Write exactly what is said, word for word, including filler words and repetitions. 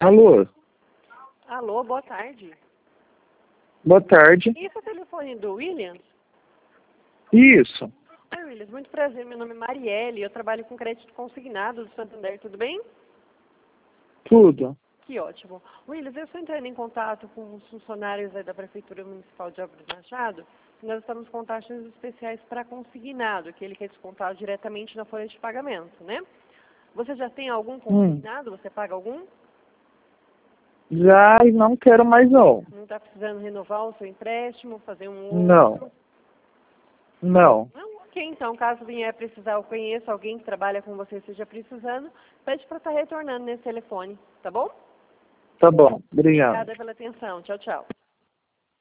Alô? Alô, boa tarde. Boa tarde. Esse é o telefone do Williams? Isso. Oi, Williams, muito prazer. Meu nome é Marielle, eu trabalho com crédito consignado do Santander, tudo bem? Tudo. Que ótimo. Williams, eu estou entrando em contato com os funcionários aí da Prefeitura Municipal de Álvares Machado. Nós estamos com taxas especiais para consignado, que ele quer descontar diretamente na folha de pagamento, né? Você já tem algum consignado? Hum. Você paga algum? Já e não quero mais não. Não está precisando renovar o seu empréstimo, fazer um outro? Não. Não. Não, ok, então, caso vier precisar, eu conheço alguém que trabalha com você, esteja precisando, pede para estar retornando nesse telefone, tá bom? Tá bom. Obrigado. Obrigada pela atenção. Tchau, tchau.